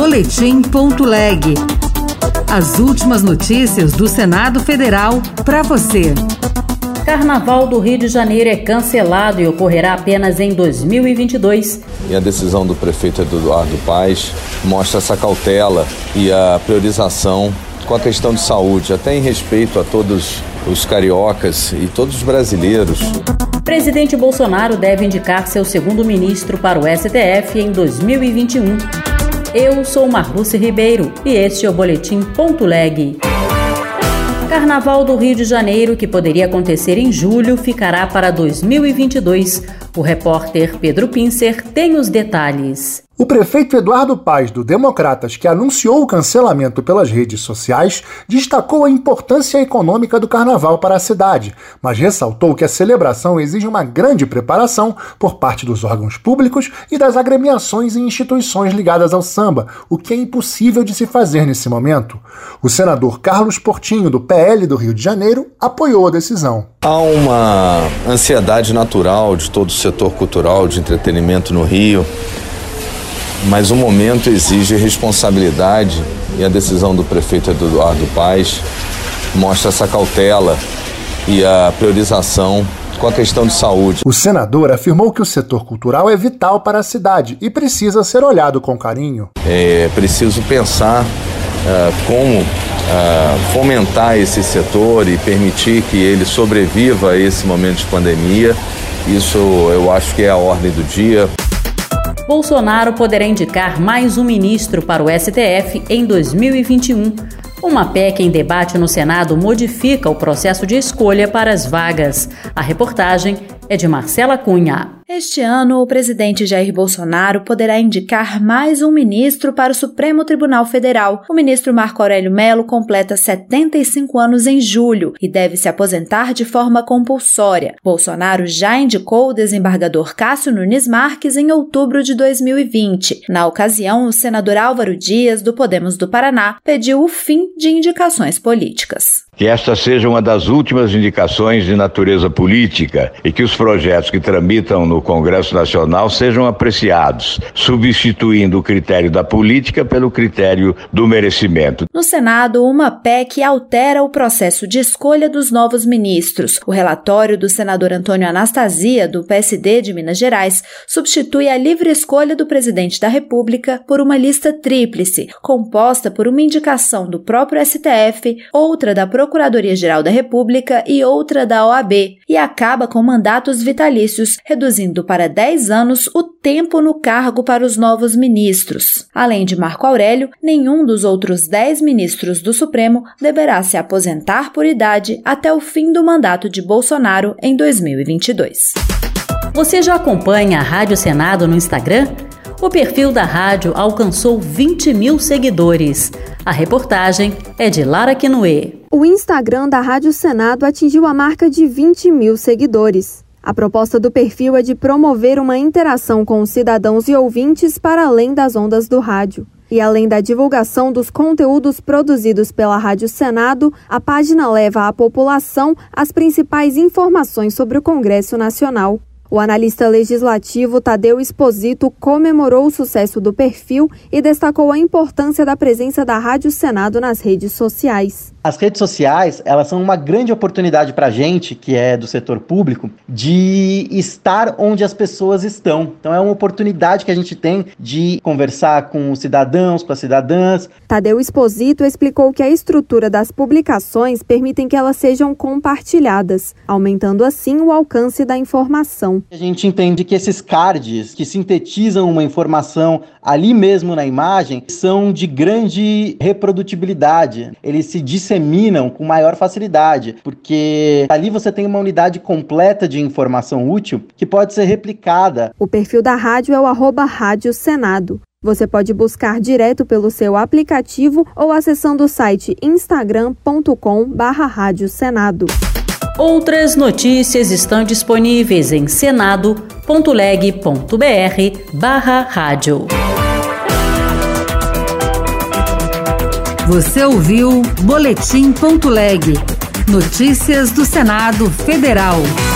Boletim.leg. As últimas notícias do Senado Federal para você. Carnaval do Rio de Janeiro é cancelado e ocorrerá apenas em 2022. E a decisão do prefeito Eduardo Paes mostra essa cautela e a priorização com a questão de saúde, até em respeito a todos os cariocas e todos os brasileiros. Presidente Bolsonaro deve indicar seu segundo ministro para o STF em 2021. Eu sou Marluce Ribeiro e este é o Boletim.leg. Carnaval do Rio de Janeiro, que poderia acontecer em julho, ficará para 2022. O repórter Pedro Pincer tem os detalhes. O prefeito Eduardo Paes, do Democratas, que anunciou o cancelamento pelas redes sociais, destacou a importância econômica do carnaval para a cidade, mas ressaltou que a celebração exige uma grande preparação por parte dos órgãos públicos e das agremiações e instituições ligadas ao samba, o que é impossível de se fazer nesse momento. O senador Carlos Portinho, do PL do Rio de Janeiro, apoiou a decisão. Há uma ansiedade natural de todo o setor cultural, de entretenimento no Rio, mas o momento exige responsabilidade e a decisão do prefeito Eduardo Paes mostra essa cautela e a priorização com a questão de saúde. O senador afirmou que o setor cultural é vital para a cidade e precisa ser olhado com carinho. É preciso pensar como fomentar esse setor e permitir que ele sobreviva a esse momento de pandemia. Isso eu acho que é a ordem do dia. Bolsonaro poderá indicar mais um ministro para o STF em 2021. Uma PEC em debate no Senado modifica o processo de escolha para as vagas. A reportagem é de Marcela Cunha. Este ano, o presidente Jair Bolsonaro poderá indicar mais um ministro para o Supremo Tribunal Federal. O ministro Marco Aurélio Mello completa 75 anos em julho e deve se aposentar de forma compulsória. Bolsonaro já indicou o desembargador Cássio Nunes Marques em outubro de 2020. Na ocasião, o senador Álvaro Dias, do Podemos do Paraná, pediu o fim de indicações políticas. Que esta seja uma das últimas indicações de natureza política e que os projetos que tramitam no Congresso Nacional sejam apreciados, substituindo o critério da política pelo critério do merecimento. No Senado, uma PEC altera o processo de escolha dos novos ministros. O relatório do senador Antônio Anastasia, do PSD de Minas Gerais, substitui a livre escolha do presidente da República por uma lista tríplice, composta por uma indicação do próprio STF, outra da Procuradoria-Geral da República e outra da OAB, e acaba com mandatos vitalícios, reduzindo para 10 anos o tempo no cargo para os novos ministros. Além de Marco Aurélio, nenhum dos outros 10 ministros do Supremo deverá se aposentar por idade até o fim do mandato de Bolsonaro em 2022. Você já acompanha a Rádio Senado no Instagram? O perfil da rádio alcançou 20 mil seguidores. A reportagem é de Lara Quinoé. O Instagram da Rádio Senado atingiu a marca de 20 mil seguidores. A proposta do perfil é de promover uma interação com os cidadãos e ouvintes para além das ondas do rádio. E além da divulgação dos conteúdos produzidos pela Rádio Senado, a página leva à população as principais informações sobre o Congresso Nacional. O analista legislativo Tadeu Esposito comemorou o sucesso do perfil e destacou a importância da presença da Rádio Senado nas redes sociais. As redes sociais, elas são uma grande oportunidade para a gente, que é do setor público, de estar onde as pessoas estão. Então é uma oportunidade que a gente tem de conversar com os cidadãos, com as cidadãs. Tadeu Esposito explicou que a estrutura das publicações permitem que elas sejam compartilhadas, aumentando assim o alcance da informação. A gente entende que esses cards que sintetizam uma informação ali mesmo na imagem são de grande reprodutibilidade. Eles se disseminam com maior facilidade, porque ali você tem uma unidade completa de informação útil que pode ser replicada. O perfil da rádio é o @Rádio Senado. Você pode buscar direto pelo seu aplicativo ou acessando o site instagram.com/Rádio Senado. Outras notícias estão disponíveis em senado.leg.br/rádio. Você ouviu Boletim.leg. Notícias do Senado Federal.